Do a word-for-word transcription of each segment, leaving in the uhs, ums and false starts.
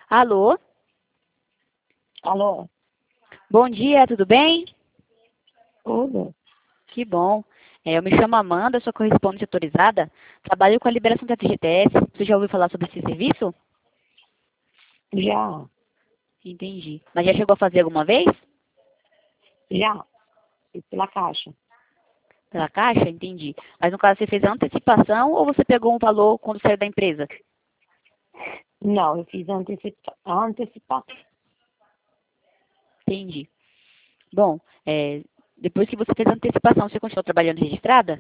Alô? Alô? Bom dia, tudo bem? Tudo? Que bom. É, eu me chamo Amanda, sou correspondente autorizada. Trabalho com a liberação da F G T S. Você já ouviu falar sobre esse serviço? Já. Entendi. Mas já chegou a fazer alguma vez? Já. Fiz pela caixa. Pela Caixa? Entendi. Mas no caso, você fez a antecipação ou você pegou um valor quando saiu da empresa? Não, eu fiz a antecipa... a antecipação. Entendi. Bom, é, depois que você fez a antecipação, você continuou trabalhando registrada?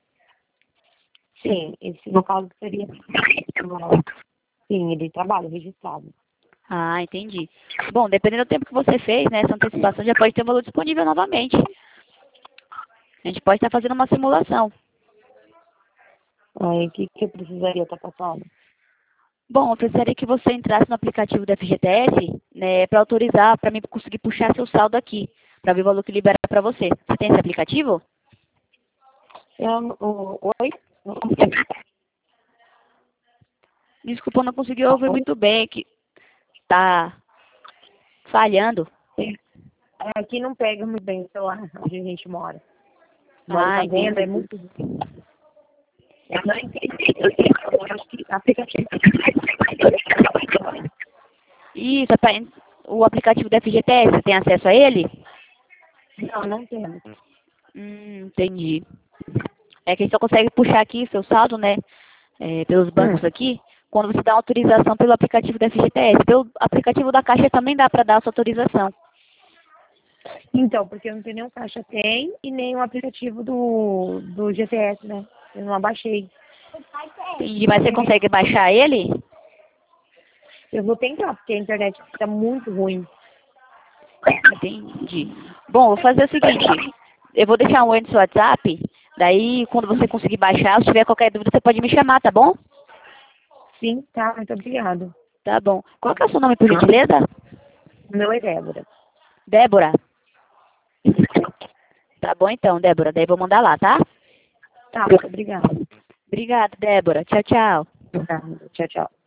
Sim, esse no caso seria... Sim, ele trabalha registrado. Ah, entendi. Bom, dependendo do tempo que você fez, né, essa antecipação já pode ter um valor disponível novamente. A gente pode estar fazendo uma simulação. Aí, o que, que eu precisaria estar passando? Bom, eu precisaria que você entrasse no aplicativo da F G T S, né, para autorizar, para mim conseguir puxar seu saldo aqui, para ver o valor que libera para você. Você tem esse aplicativo? Eu, o, oi? Desculpa, eu não consegui ouvir muito bem, que tá falhando. Aqui não pega muito bem o celular onde a gente mora. Moro Ah, na venda, é entendi. muito... Eu não entendi. Eu acho que aplicativo... Isso, é pra- o aplicativo da F G T S, você tem acesso a ele? Não, não temos. Hum, entendi. É que a gente só consegue puxar aqui seu saldo, né, é, pelos bancos Hum. aqui, quando você dá autorização pelo aplicativo da F G T S. Pelo aplicativo da Caixa também dá para dar essa autorização. Então, porque eu não tenho nenhum caixa tem e nem o aplicativo do, do G P S, né? Eu não abaixei. Entendi, mas você consegue baixar ele? Eu vou tentar, porque a internet fica muito ruim. Entendi. Bom, vou fazer o seguinte, eu vou deixar um oi no seu WhatsApp, daí quando você conseguir baixar, se tiver qualquer dúvida, você pode me chamar, tá bom? Sim, tá, muito obrigado. Tá bom. Qual que é o seu nome, por gentileza? Meu é Débora. Débora. Tá bom então, Débora, daí vou mandar lá, tá? Tá, muito obrigada. Obrigada, Débora. Tchau, tchau. Tá, tchau, tchau.